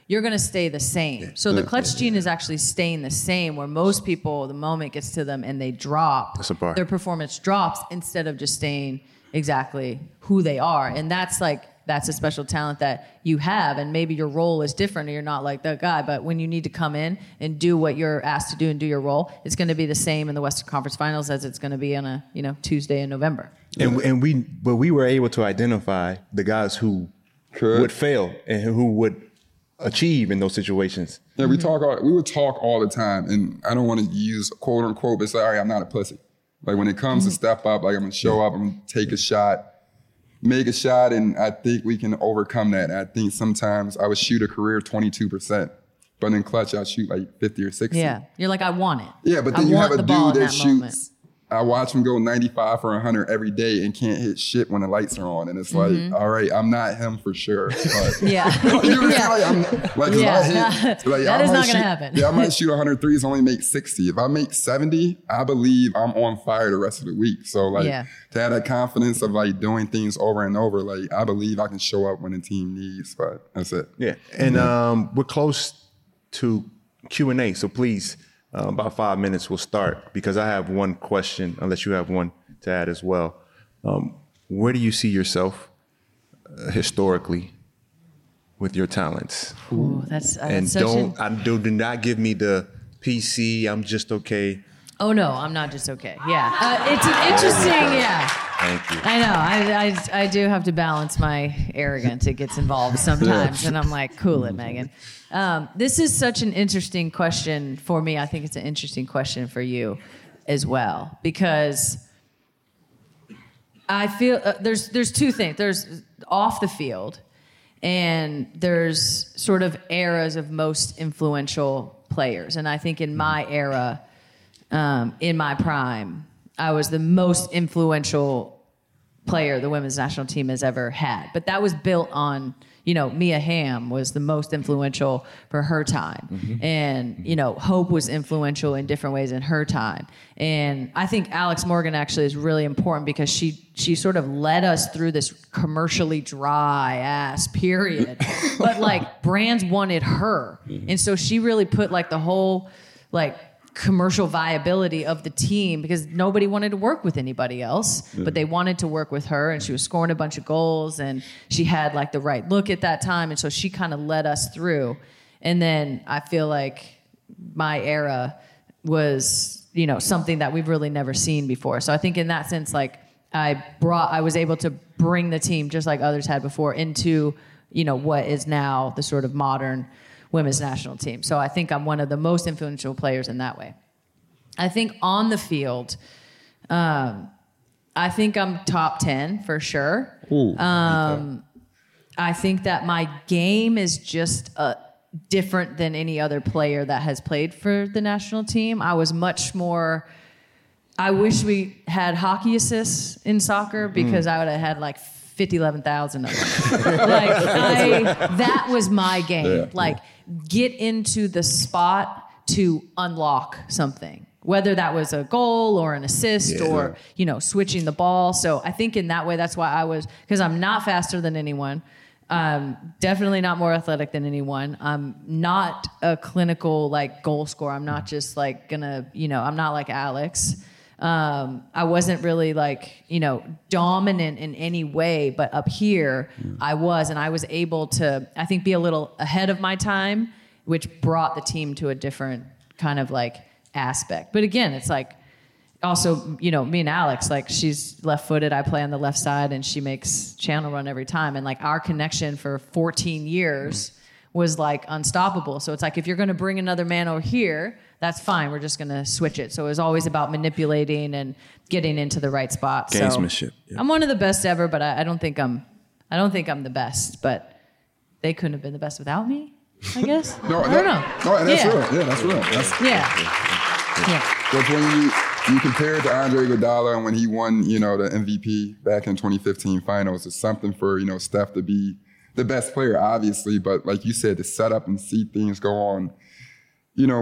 you're going to stay the same. So the clutch gene is actually staying the same, where most people, the moment gets to them and they drop, their performance drops instead of just staying exactly who they are. And that's like, that's a special talent that you have. And maybe your role is different or you're not like that guy. But when you need to come in and do what you're asked to do and do your role, it's going to be the same in the Western Conference Finals as it's going to be on a, you know, Tuesday in November. And, and we, but we were able to identify the guys who Could. would fail and who would achieve in those situations. Yeah, we talk. All, we would talk all the time, and I don't want to use quote unquote, but sorry, I'm not a pussy. Like when it comes mm-hmm. to step up, like I'm gonna show up, I'm gonna take a shot, make a shot, and I think we can overcome that. And I think sometimes I would shoot a career twenty-two percent, but in clutch I'll shoot like fifty or sixty. Yeah, you're like, I want it. Yeah, but then I you have a dude that, that shoots. Moment. I watch him go ninety-five for one hundred every day and can't hit shit when the lights are on. And it's mm-hmm. like, all right, I'm not him for sure. But, yeah. you know, yeah. Like, I'm, like, yeah. I hit, like, that I is not going to happen. Yeah, I might shoot one hundred threes, only make sixty. If I make seventy, I believe I'm on fire the rest of the week. So like yeah. to have that confidence of like doing things over and over, like I believe I can show up when the team needs, but that's it. Yeah. And um, we're close to Q and A. So please, Uh, about five minutes we'll start, because I have one question, unless you have one to add as well. Um, where do you see yourself uh, historically with your talents? Ooh, that's, uh, and that's such don't an... I do, do not give me the P C, I'm just okay. Oh no, I'm not just okay. Yeah, uh, it's an interesting. Yeah. Thank you. I know. I, I I do have to balance my arrogance. It gets involved sometimes, and I'm like, cool it, Megan. Um, this is such an interesting question for me. I think it's an interesting question for you as well, because I feel uh, there's there's two things. There's off the field, and there's sort of eras of most influential players. And I think in my era, um, in my prime, I was the most influential player the women's national team has ever had. But that was built on, you know, Mia Hamm was the most influential for her time. Mm-hmm. And, you know, Hope was influential in different ways in her time. And I think Alex Morgan actually is really important, because she she sort of led us through this commercially dry ass period. But like brands wanted her. Mm-hmm. And so she really put like the whole like commercial viability of the team, because nobody wanted to work with anybody else, mm-hmm. but they wanted to work with her, and she was scoring a bunch of goals, and she had like the right look at that time, and so she kind of led us through. And then I feel like my era was, you know, something that we've really never seen before. So I think in that sense, like I brought, I was able to bring the team, just like others had before, into, you know, what is now the sort of modern women's national team. So I think I'm one of the most influential players in that way. I think on the field, um, I think I'm top ten for sure. Ooh, um, I think that my game is just uh, different than any other player that has played for the national team. I was much more, I wish we had hockey assists in soccer, because mm. I would have had like fifty, eleven thousand of them. like I, that was my game. Yeah, like yeah. Get into the spot to unlock something, whether that was a goal or an assist yeah. or, you know, switching the ball. So I think in that way, that's why I was, because I'm not faster than anyone. Um, definitely not more athletic than anyone. I'm not a clinical like goal scorer. I'm not just like gonna, you know, I'm not like Alex. Um, I wasn't really like, you know, dominant in any way, but up here mm. I was, and I was able to, I think, be a little ahead of my time, which brought the team to a different kind of like aspect. But again, it's like also, you know, me and Alex, like she's left footed, I play on the left side, and she makes channel run every time. And like our connection for fourteen years mm. was like unstoppable. So it's like, if you're going to bring another man over here, that's fine. We're just going to switch it. So it was always about manipulating and getting into the right spot. Gamesmanship. So yeah. I'm one of the best ever, but I, I don't think I'm, I don't think I'm the best, but they couldn't have been the best without me, I guess. no, I don't know. No, and that's yeah. real. Yeah, that's real. That's, yeah. Yeah. Because when you, you compare it to Andre Iguodala and when he won, you know, the M V P back in twenty fifteen finals, it's something for, you know, Steph to be the best player, obviously. But like you said, to set up and see things go on, you know,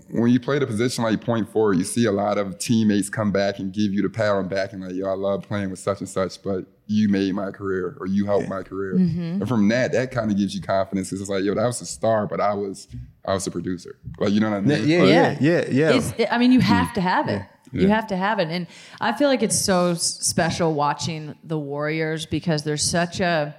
when you play the position like point forward, you see a lot of teammates come back and give you the pat on back and like, yo, I love playing with such and such, but you made my career or you helped yeah. my career. Mm-hmm. And from that, that kind of gives you confidence. It's like, yo, that was a star, but I was I was a producer. Like, you know what I mean? Yeah, yeah, yeah, yeah. It's, it, I mean, you have to have it. Yeah. You have to have it. And I feel like it's so special watching the Warriors because there's such a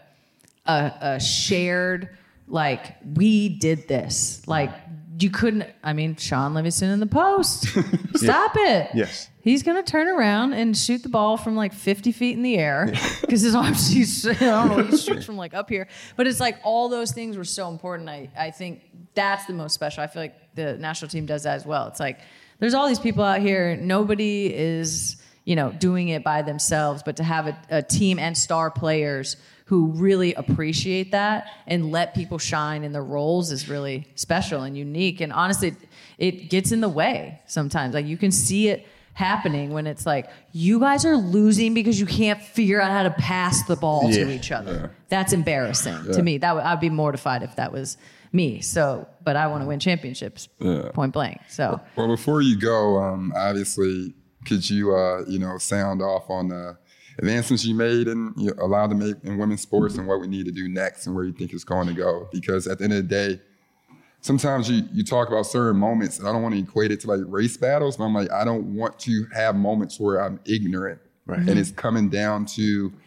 a, a shared, like, we did this. Like, you couldn't, I mean, Sean Livingston in the post. Stop yeah. it. Yes. He's going to turn around and shoot the ball from like fifty feet in the air because his arms, he's, I don't know, he shoots from like up here. But it's like all those things were so important. I, I think that's the most special. I feel like the national team does that as well. It's like there's all these people out here. Nobody is, you know, doing it by themselves, but to have a, a team and star players who really appreciate that and let people shine in their roles is really special and unique. And honestly, it gets in the way sometimes. Like you can see it happening when it's like, you guys are losing because you can't figure out how to pass the ball yeah. to each other. Yeah. That's embarrassing yeah. to me. That w- I'd be mortified if that was me. So, but I want to win championships, yeah. point blank. So, well, before you go, um, obviously, could you, uh, you know, sound off on the advancements you made and you know, allowed to make in women's sports and what we need to do next and where you think it's going to go? Because at the end of the day, sometimes you, you talk about certain moments and I don't want to equate it to like race battles, but I'm like, I don't want to have moments where I'm ignorant. Right. Mm-hmm. And it's coming down to,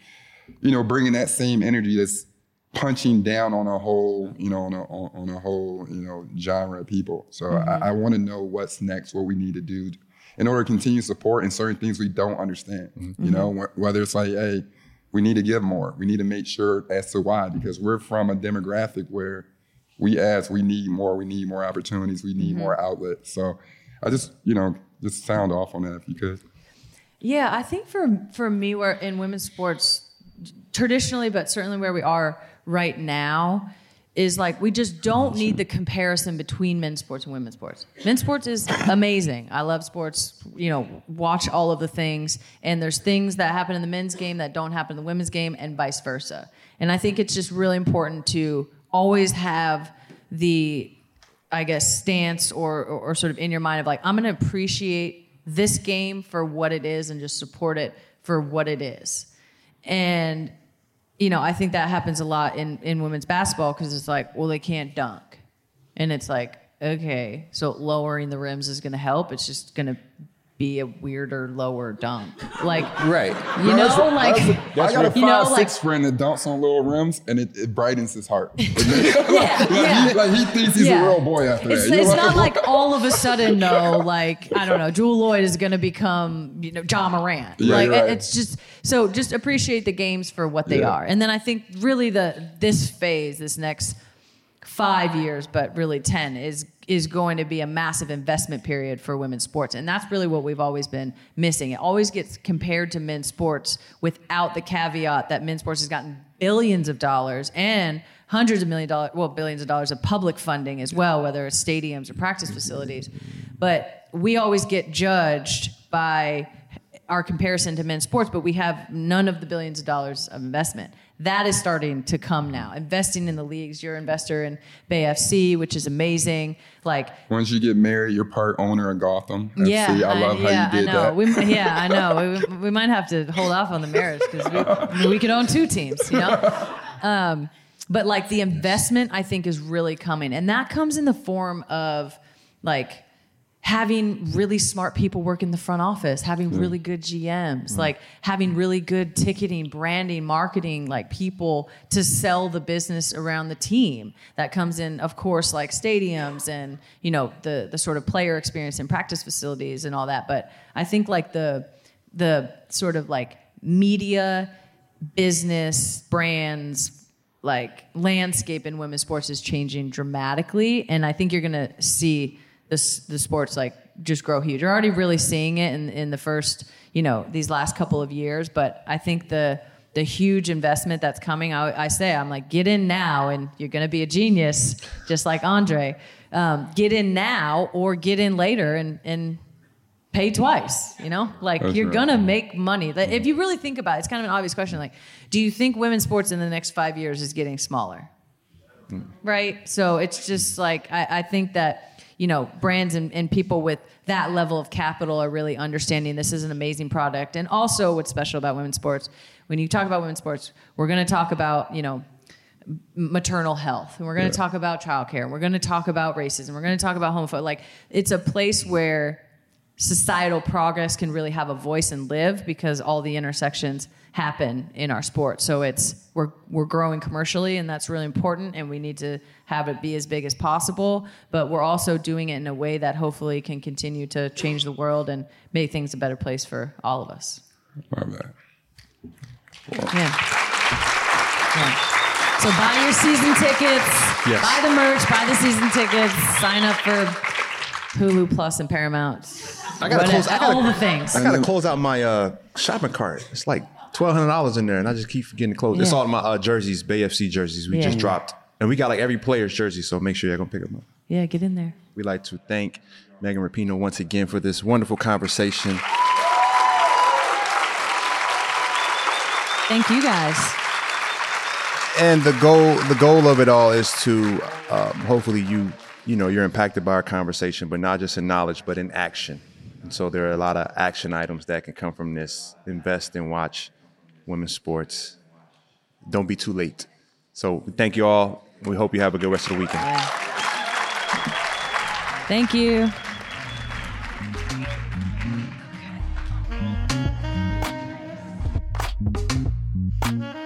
you know, bringing that same energy that's punching down on a whole, you know, on a, on a whole, you know, genre of people. So mm-hmm. I, I want to know what's next, what we need to do in order to continue support in certain things we don't understand. Mm-hmm. You know, wh- whether it's like, hey, we need to give more. We need to make sure as to why, because we're from a demographic where we ask, we need more, we need more opportunities, we need mm-hmm. more outlets. So I just, you know, just sound off on that if you could. Yeah, I think for for me, where in women's sports, traditionally, but certainly where we are right now, is like we just don't need the comparison between men's sports and women's sports. Men's sports is amazing. I love sports, you know, watch all of the things. And there's things that happen in the men's game that don't happen in the women's game and vice versa. And I think it's just really important to always have the, I guess, stance or, or, or sort of in your mind of like, I'm going to appreciate this game for what it is and just support it for what it is. And you know, I think that happens a lot in, in women's basketball because it's like, well, they can't dunk. And it's like, okay, so lowering the rims is going to help. It's just going to be a weirder, lower dunk. Like, right. You no, know, that's, like, that's, that's I got a five, you know, six like, friend that dunks on little rims and it, it brightens his heart. yeah, like, yeah. He, like he thinks he's yeah. a real boy after it's, that. It's know? Not like all of a sudden, no, like, I don't know, Jewel Lloyd is going to become, you know, John Morant. Yeah, like, right. it's just, so just appreciate the games for what they yeah. are. And then I think really the, this phase, this next five years, but really ten is is going to be a massive investment period for women's sports. And that's really what we've always been missing. It always gets compared to men's sports without the caveat that men's sports has gotten billions of dollars and hundreds of million dollars, well, billions of dollars of public funding as well, whether it's stadiums or practice facilities. But we always get judged by our comparison to men's sports, but we have none of the billions of dollars of investment. That is starting to come now. Investing in the leagues. You're an investor in Bay F C, which is amazing. Like once you get married, you're part owner of Gotham F C. Yeah, I love I, how yeah, you did I know. that. We, yeah, I know. We, we might have to hold off on the marriage because we, I mean, we could own two teams, you know? Um, but like the investment, I think, is really coming. And that comes in the form of like having really smart people work in the front office, having mm. really good G Ms, mm. like having really good ticketing, branding, marketing, like people to sell the business around the team. That comes in, of course, like stadiums and, you know, the the sort of player experience in practice facilities and all that. But I think like the the sort of like media, business, brands, like landscape in women's sports is changing dramatically. And I think you're going to see This, the sports like just grow huge. You're already really seeing it in, in the first, you know, these last couple of years. But I think the the huge investment that's coming, I, I say, I'm like, get in now and you're going to be a genius, just like Andre. Um, get in now or get in later and, and pay twice, you know? Like that's you're right. going to make money. If you really think about it, it's kind of an obvious question. Like, do you think women's sports in the next five years is getting smaller? Mm. Right? So it's just like, I, I think that you know, brands and, and people with that level of capital are really understanding this is an amazing product. And also what's special about women's sports, when you talk about women's sports, we're going to talk about, you know, maternal health, and we're going to yeah. talk about childcare, and we're going to talk about racism, we're going to talk about homophobia. Like, it's a place where societal progress can really have a voice and live because all the intersections happen in our sport. So it's we're we're growing commercially, and that's really important, and we need to have it be as big as possible, but we're also doing it in a way that hopefully can continue to change the world and make things a better place for all of us. Love that. Well. Yeah. yeah. So buy your season tickets, yes. buy the merch, buy the season tickets, sign up for Hulu Plus and Paramount. I gotta close I gotta, all the things. I gotta close out my uh, shopping cart. It's like twelve hundred dollars in there, and I just keep forgetting to close. Yeah. It's all my uh, jerseys, Bay F C jerseys. We yeah. just dropped, and we got like every player's jersey. So make sure you're gonna pick them up. Yeah, get in there. We'd like to thank Megan Rapinoe once again for this wonderful conversation. Thank you guys. And the goal, the goal of it all is to um, hopefully you, you know, you're impacted by our conversation, but not just in knowledge, but in action. And so there are a lot of action items that can come from this. Invest and watch women's sports. Don't be too late. So thank you all. We hope you have a good rest of the weekend. Yeah. Thank you. Mm-hmm.